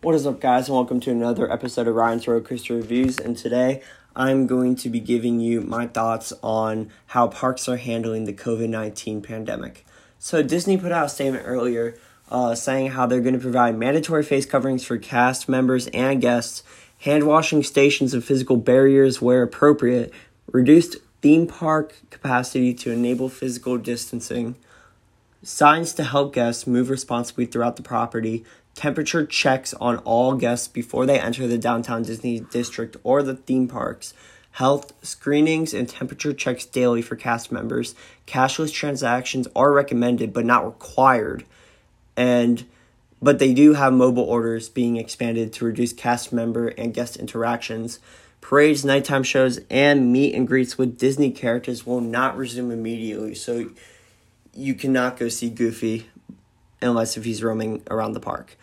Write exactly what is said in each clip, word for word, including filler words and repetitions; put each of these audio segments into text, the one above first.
What is up, guys, and welcome to another episode of Ryan's Roller Coaster Reviews, and today I'm going to be giving you my thoughts on how parks are handling the covid nineteen pandemic. So Disney put out a statement earlier uh, saying how they're going to provide mandatory face coverings for cast members and guests, hand washing stations and physical barriers where appropriate, reduced theme park capacity to enable physical distancing, signs to help guests move responsibly throughout the property, temperature checks on all guests before they enter the downtown Disney district or the theme parks, health screenings and temperature checks daily for cast members. Cashless transactions are recommended but not required, and but they do have mobile orders being expanded to reduce cast member and guest interactions. Parades, nighttime shows, and meet and greets with Disney characters will not resume immediately, so you cannot go see Goofy unless if he's roaming around the park.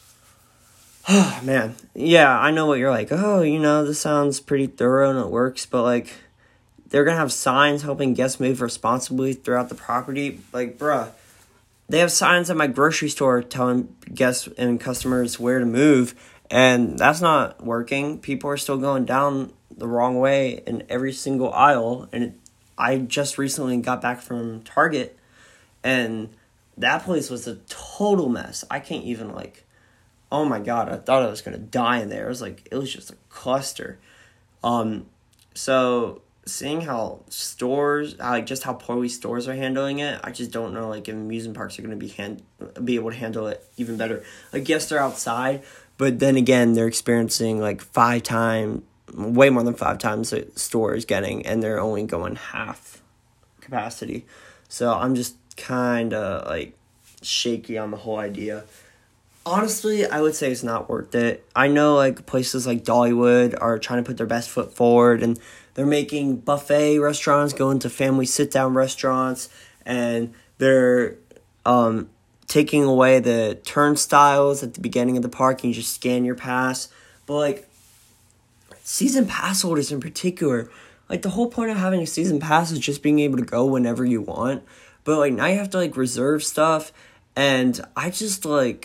Oh, man. Yeah, I know what you're like. Oh, you know, this sounds pretty thorough and it works, but, like, they're going to have signs helping guests move responsibly throughout the property. Like, bruh, they have signs at my grocery store telling guests and customers where to move, and that's not working. People are still going down the wrong way in every single aisle, and it, I just recently got back from Target, and that place was a total mess. I can't even, like, oh my God, I thought I was going to die in there. It was like, it was just a cluster. Um, so seeing how stores, how, like, just how poorly stores are handling it, I just don't know, like, if amusement parks are going to be hand, be able to handle it even better. Like, yes, they're outside, but then again, they're experiencing, like, five times, way more than five times the store is getting, and they're only going half capacity. So I'm just kind of, like, shaky on the whole idea. Honestly, I would say it's not worth it. I know, like, places like Dollywood are trying to put their best foot forward, and they're making buffet restaurants go into family sit-down restaurants, and they're um, taking away the turnstiles at the beginning of the park, and you just scan your pass. But, like, season pass holders in particular, like, the whole point of having a season pass is just being able to go whenever you want. But, like, now you have to, like, reserve stuff, and I just, like,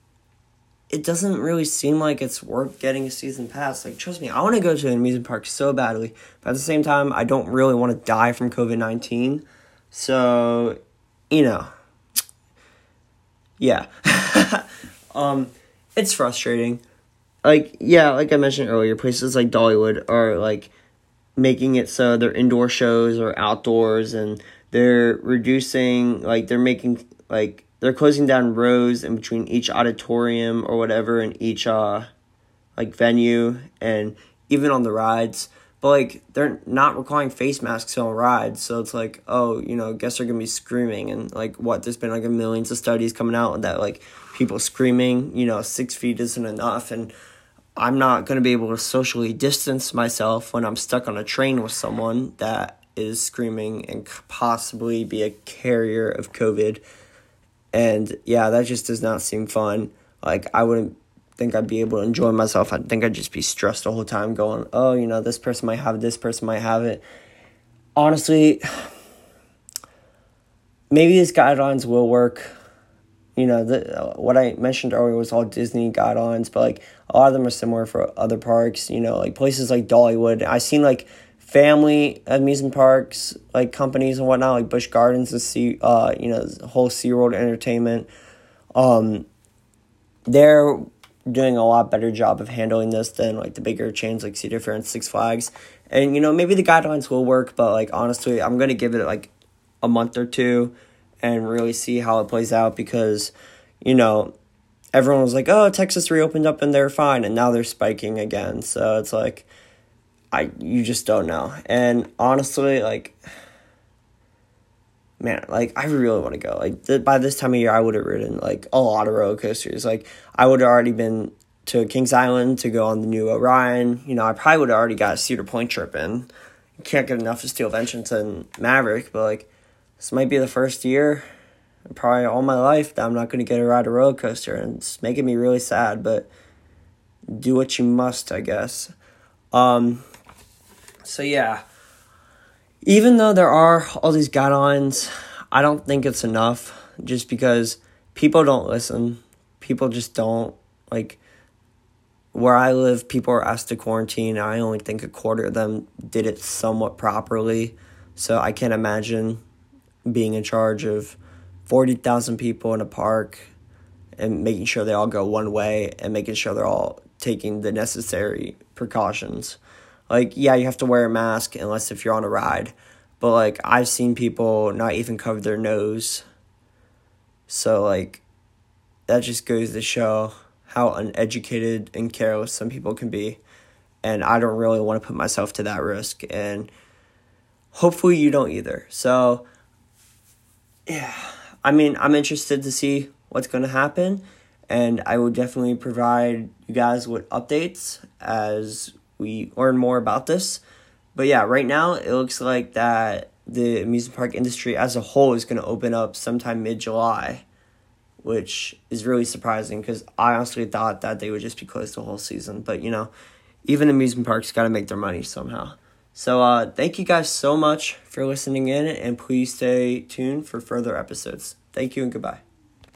it doesn't really seem like it's worth getting a season pass. Like, trust me, I want to go to an amusement park so badly, but at the same time, I don't really want to die from covid nineteen. So, you know, yeah. um, it's frustrating. Like, yeah, like I mentioned earlier, places like Dollywood are, like, making it so their indoor shows are outdoors, and they're reducing, like, they're making, like, they're closing down rows in between each auditorium or whatever in each, uh, like, venue, and even on the rides. But, like, they're not requiring face masks on rides, so it's like, oh, you know, guests are going to be screaming, and, like, what, there's been, like, a millions of studies coming out that, like, people screaming, you know, six feet isn't enough, and I'm not going to be able to socially distance myself when I'm stuck on a train with someone that is screaming and could possibly be a carrier of COVID. And, yeah, that just does not seem fun. Like, I wouldn't think I'd be able to enjoy myself. I think I'd just be stressed the whole time going, oh, you know, this person might have it, this person might have it. Honestly, maybe these guidelines will work. You know, the, what I mentioned earlier was all Disney guidelines, but, like, a lot of them are similar for other parks. You know, like, places like Dollywood. I've seen, like, family amusement parks, like, companies and whatnot, like Busch Gardens, the sea, uh, you know, the whole SeaWorld Entertainment. Um, they're doing a lot better job of handling this than, like, the bigger chains like Cedar Fair and Six Flags. And, you know, maybe the guidelines will work, but, like, honestly, I'm going to give it, like, a month or two and really see how it plays out, because, you know, everyone was like, oh, Texas reopened up and they're fine, and now they're spiking again. So it's like, I you just don't know. And honestly, like, man, like, I really want to go. Like, th- by this time of year, I would have ridden, like, a lot of roller coasters. Like, I would have already been to Kings Island to go on the new Orion. You know, I probably would have already got a Cedar Point trip in. You can't get enough of Steel Vengeance and Maverick, but, like, this might be the first year, probably all my life, that I'm not going to get to ride a roller coaster, and it's making me really sad, but do what you must, I guess. Um... So, yeah, even though there are all these guidelines, I don't think it's enough, just because people don't listen. People just don't. Like, where I live, people are asked to quarantine. I only think a quarter of them did it somewhat properly. So I can't imagine being in charge of forty thousand people in a park and making sure they all go one way and making sure they're all taking the necessary precautions. Like, yeah, you have to wear a mask unless if you're on a ride. But, like, I've seen people not even cover their nose. So, like, that just goes to show how uneducated and careless some people can be. And I don't really want to put myself to that risk. And hopefully you don't either. So, yeah. I mean, I'm interested to see what's going to happen. And I will definitely provide you guys with updates as we learn more about this. But yeah, right now it looks like that the amusement park industry as a whole is going to open up sometime mid-July, which is really surprising because I honestly thought that they would just be closed the whole season. But, you know, even amusement parks got to make their money somehow. So uh, thank you guys so much for listening in, and please stay tuned for further episodes. Thank you and goodbye.